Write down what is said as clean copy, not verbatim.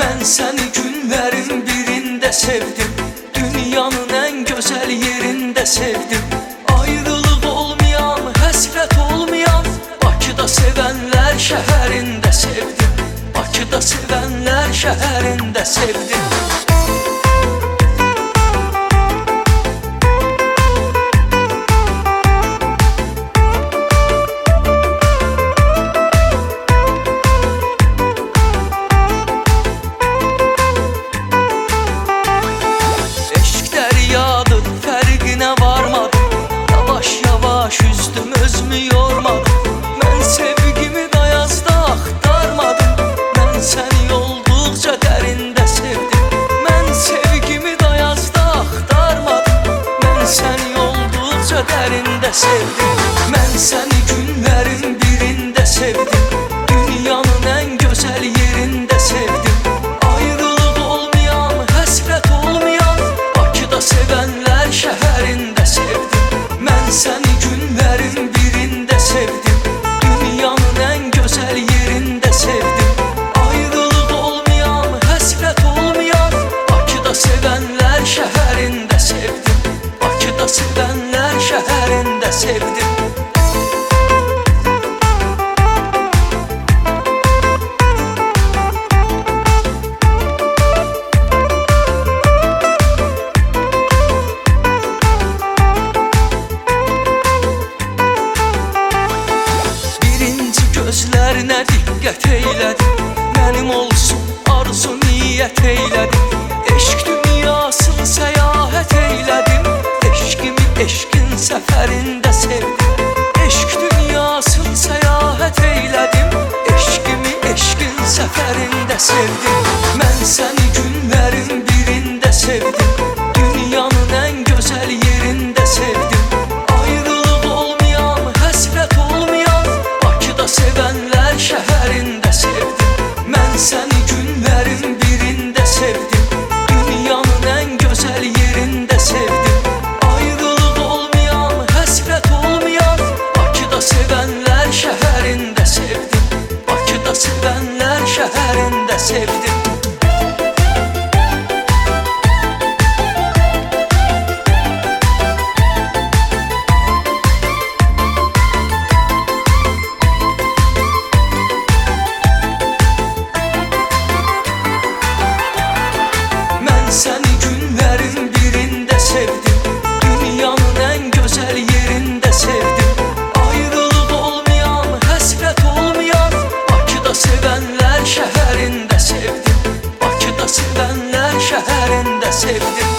Mən səni günlərin birində sevdim, dünyanın ən gözəl yerində sevdim. Ayrılıq olmayan, həsrət olmayan Bakıda sevənlər şəhərində sevdim, Bakıda sevənlər şəhərində sevdim. Üzdüm özümü yormadım, mən sevgimi dayazda axtarmadım. Mən səni olduqca dərində sevdim, mən sevgimi dayazda axtarmadım. Mən səni olduqca dərində sevdim. Mən səni günlərin birində sevdim, dünyanın ən gözəl yerində sevdim. Ayrılıq olmayan, həsrət olmayan Bakıda sevənlər şəhərində sevdim. Mən səni günlərin birində sevdim, dünyanın ən gözəl yerində sevdim. Ayrılıq olmayan, həsrət olmayan Bakıda sevənlər şəhərində sevdim, Bakıda sevənlər şəhərində sevdim. Gözlərinə diqqət eylədim, mənim olsun arzu niyyət eylədim. Eşq dünyasını səyahət eylədim, eşqimi eşqin səfərində sevdim. Eşq dünyasını səyahət eylədim, eşqimi eşqin səfərində sevdim. Mən səni günlərin birində sevdim, dünyanın ən gözəl yerində sevdim. Ayrılıq olmayan, həsrət olmayan Bakıda sevənlər şəhərində sevdim. Mən səni günlərin birində sevdim, dünyanın ən gözəl yerində sevdim. Ayrılıq olmayan, həsrət olmayan Bakıda sevənlər şəhərində sevdim, Bakıda sevənlər şəhərində sevdim. Səni günlərin birində sevdim, dünyanın ən gözəl yerində sevdim. Ayrılıq olmayan, həsrət olmayan Bakıda sevənlər şəhərində sevdim, Bakıda sevənlər şəhərində sevdim.